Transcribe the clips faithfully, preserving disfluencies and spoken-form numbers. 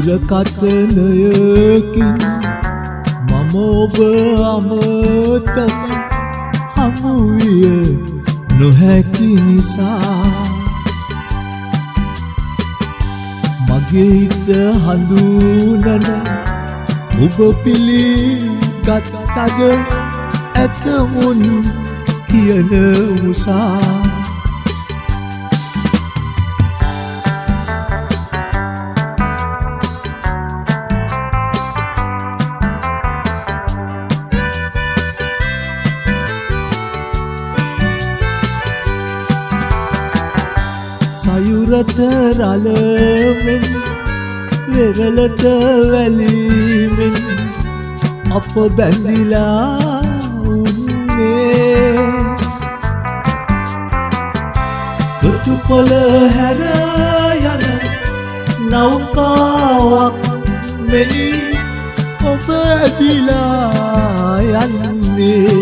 දුරකථනයකින් මම ඔබ අමතක හමු විය නොහැකි නිසා මගේ හිත හඳුනන ඔබ පිළිගත්තද ඇතමුන් කියන උසා සයුරට රළමෙන් වෙරළට වැලිමෙන් අප බැඳිලා උන්නේ තොටුපොළ හැර යන නෞකාවක් මෙනි ඔබ ඇදිලා යන්නේ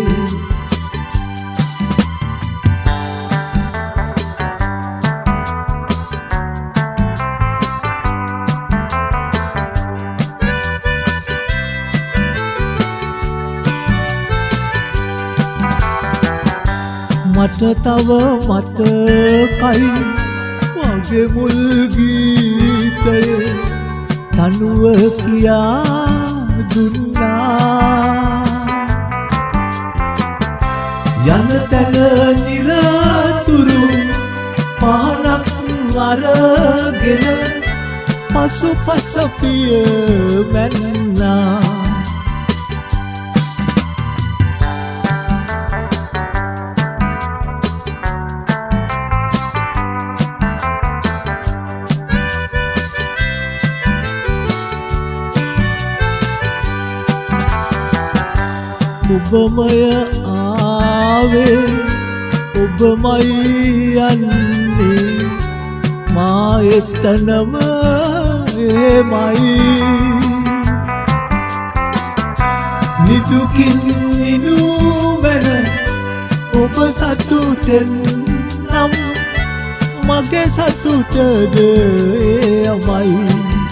මට තව මතකයි මගේ මුල් ගීතය තනුව කියා දුන්නා යන තැන නිරතුරු පහනක් අරගෙන පසුපස පිය මැන්නා ඔබමය ආවේ ඔබමයි යන්නේ මා එතනම එමයි නිදුකින් නිනුමැන ඔබ සතුටෙන් නම් මගේ සතුටද එයමයි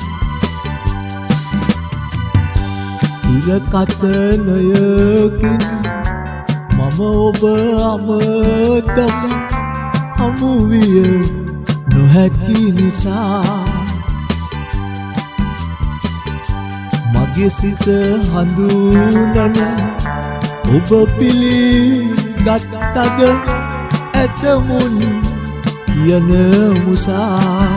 දුරකථනයකින් මම ඔබ අමතක හමු විය නොහැකි නිසා මගේ සිත හඳුනන ඔබ පිළිගත්තද ඇතමුන් කියන මුසා